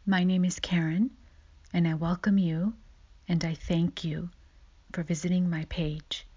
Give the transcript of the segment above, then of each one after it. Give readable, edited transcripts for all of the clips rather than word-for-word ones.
My name is Karen, and I welcome you and I thank you for visiting my page,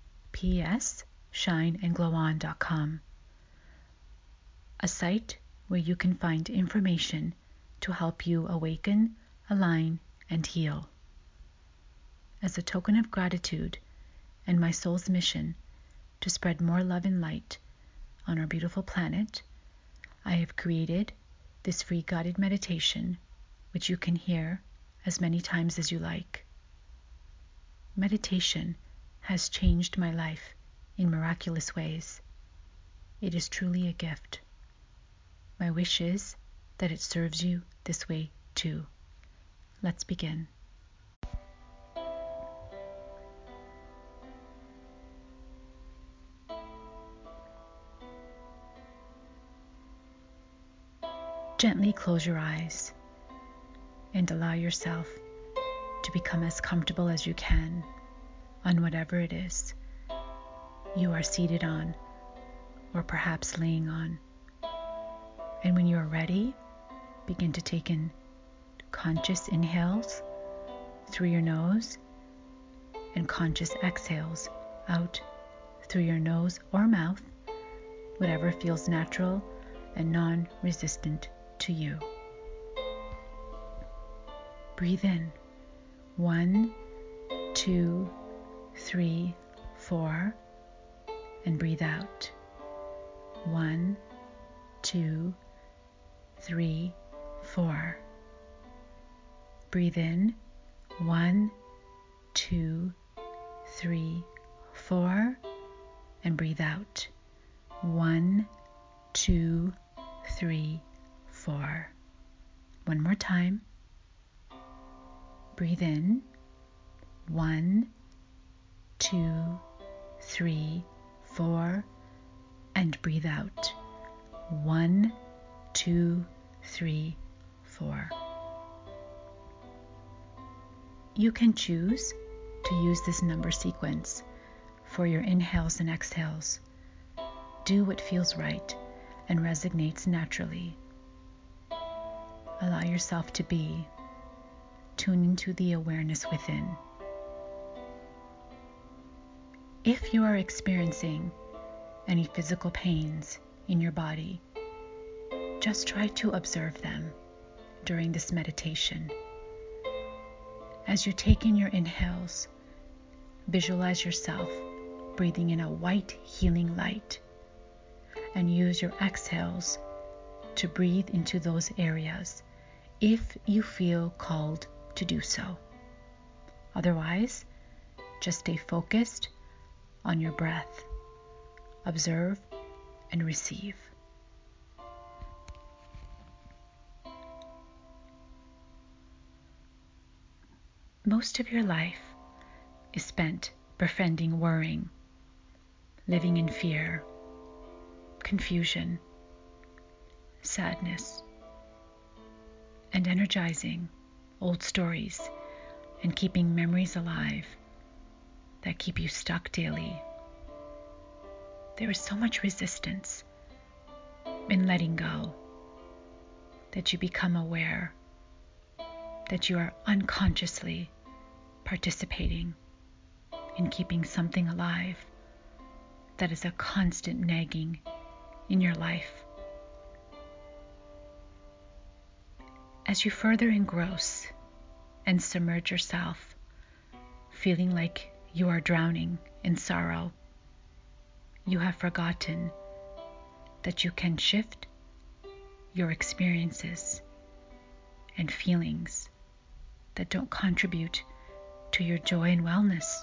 psshineandglowon.com, a site where you can find information to help you awaken, align, and heal. As a token of gratitude and my soul's mission to spread more love and light on our beautiful planet, I have created this free guided meditation, which you can hear as many times as you like. Meditation has changed my life in miraculous ways. It is truly a gift. My wish is that it serves you this way too. Let's begin. Gently close your eyes and allow yourself to become as comfortable as you can on whatever it is you are seated on or perhaps laying on. And when you are ready, begin to take in conscious inhales through your nose and conscious exhales out through your nose or mouth, whatever feels natural and non-resistant to you. Breathe in. 1, 2, 3, 4, and breathe out. 1, 2, 3, 4. Breathe in. 1, 2, 3, 4, and breathe out. 1, 2, 3, 4. One more time. Breathe in. 1, 2, 3, 4, and breathe out. 1, 2, 3, 4. You can choose to use this number sequence for your inhales and exhales. Do what feels right and resonates naturally. Allow yourself to be. Tune into the awareness within. If you are experiencing any physical pains in your body, just try to observe them during this meditation. As you take in your inhales, visualize yourself breathing in a white healing light, and use your exhales to breathe into those areas if you feel called to do so. Otherwise, just stay focused on your breath. Observe and receive. Most of your life is spent befriending worrying, living in fear, confusion, sadness, and energizing old stories and keeping memories alive that keep you stuck daily. There is so much resistance in letting go that you become aware that you are unconsciously participating in keeping something alive that is a constant nagging in your life. As you further engross and submerge yourself, feeling like you are drowning in sorrow, you have forgotten that you can shift your experiences and feelings that don't contribute to your joy and wellness.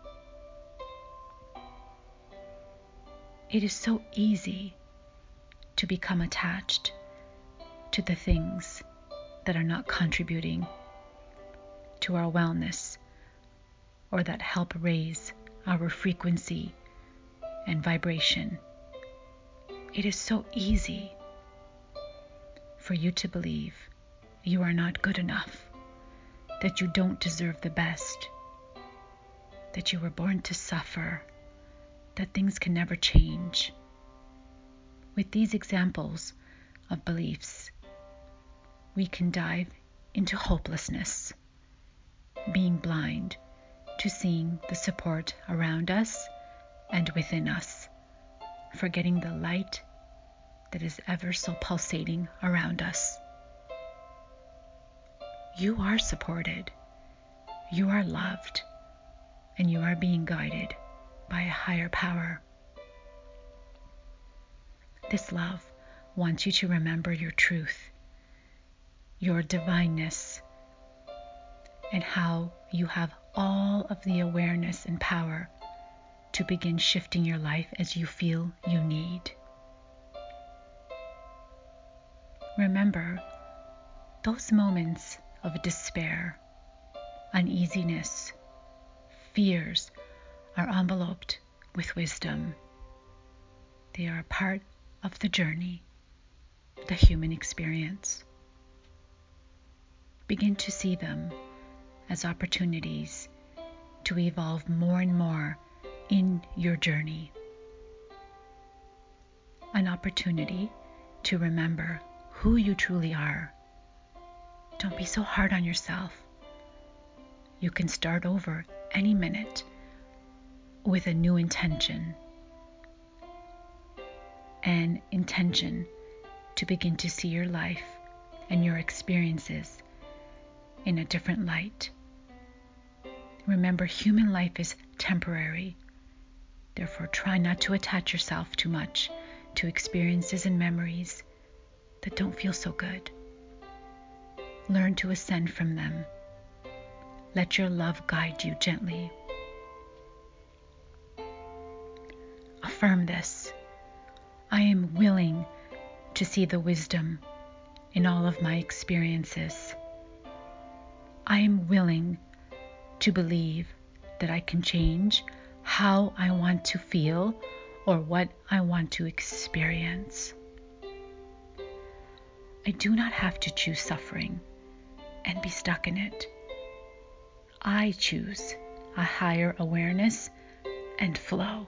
It is so easy to become attached to the things that are not contributing to our wellness or that help raise our frequency and vibration. It is so easy for you to believe you are not good enough, that you don't deserve the best, that you were born to suffer, that things can never change. With these examples of beliefs, we can dive into hopelessness, being blind to seeing the support around us and within us, forgetting the light that is ever so pulsating around us. You are supported, you are loved, and you are being guided by a higher power. This love wants you to remember your truth, your divineness, and how you have all of the awareness and power to begin shifting your life as you feel you need. Remember, those moments of despair, uneasiness, fears are enveloped with wisdom. They are a part of the journey, the human experience. Begin to see them as opportunities to evolve more and more in your journey. An opportunity to remember who you truly are. Don't be so hard on yourself. You can start over any minute with a new intention. An intention to begin to see your life and your experiences in a different light. Remember, human life is temporary. Therefore, try not to attach yourself too much to experiences and memories that don't feel so good. Learn to ascend from them. Let your love guide you gently. Affirm this. I am willing to see the wisdom in all of my experiences. I am willing to believe that I can change how I want to feel or what I want to experience. I do not have to choose suffering and be stuck in it. I choose a higher awareness and flow.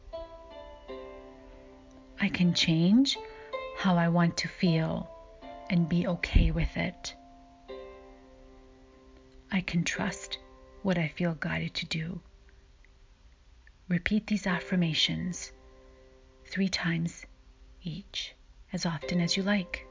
I can change how I want to feel and be okay with it. I can trust what I feel guided to do. Repeat these affirmations 3 times each, as often as you like.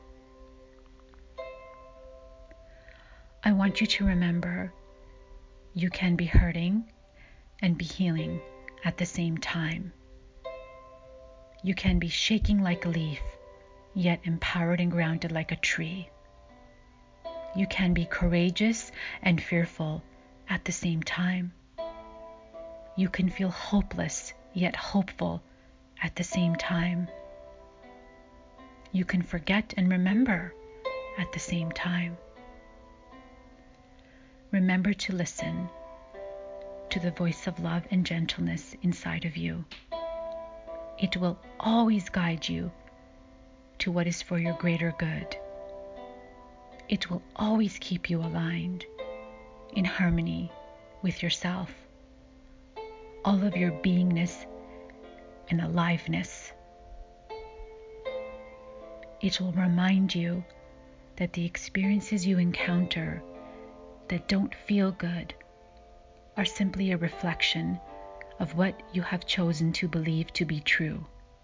I want you to remember you can be hurting and be healing at the same time. You can be shaking like a leaf, yet empowered and grounded like a tree. You can be courageous and fearful at the same time. You can feel hopeless, yet hopeful at the same time. You can forget and remember at the same time. Remember to listen to the voice of love and gentleness inside of you. It will always guide you to what is for your greater good. It will always keep you aligned, in harmony with yourself, all of your beingness and aliveness. It will remind you that the experiences you encounter that don't feel good are simply a reflection of what you have chosen to believe to be true.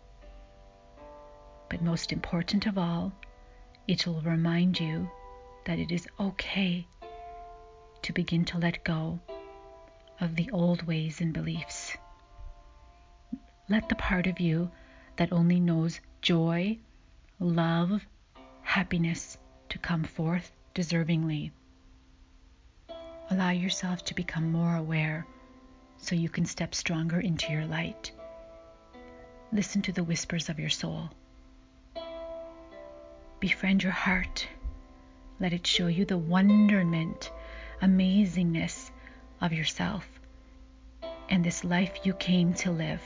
But most important of all, it will remind you that it is okay to begin to let go of the old ways and beliefs. Let the part of you that only knows joy, love, happiness to come forth deservingly. Allow yourself to become more aware so you can step stronger into your light. Listen to the whispers of your soul. Befriend your heart. Let it show you the wonderment, amazingness of yourself and this life you came to live.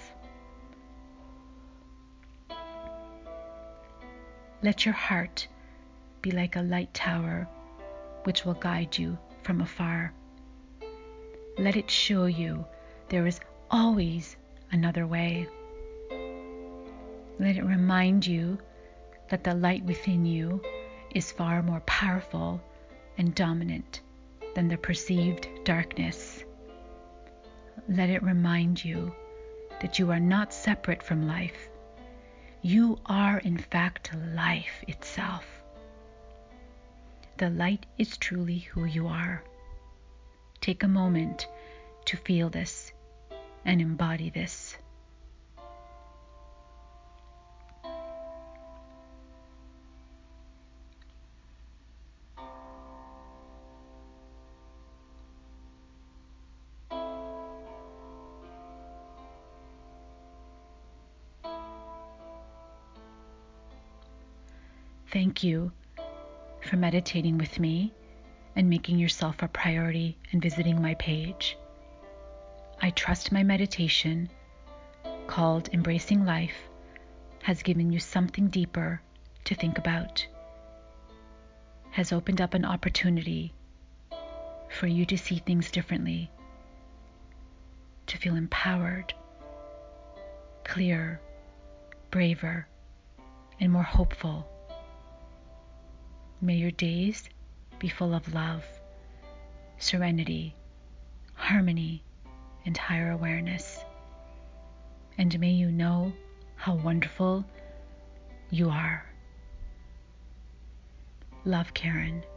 Let your heart be like a light tower which will guide you from afar. Let it show you there is always another way. Let it remind you that the light within you is far more powerful and dominant than the perceived darkness. Let it remind you that you are not separate from life. You are, in fact, life itself. The light is truly who you are. Take a moment to feel this and embody this. Thank you for meditating with me and making yourself a priority and visiting my page. I trust my meditation, called Embracing Life, has given you something deeper to think about, has opened up an opportunity for you to see things differently, to feel empowered, clearer, braver, and more hopeful. May your days be full of love, serenity, harmony, and higher awareness. And may you know how wonderful you are. Love, Karen.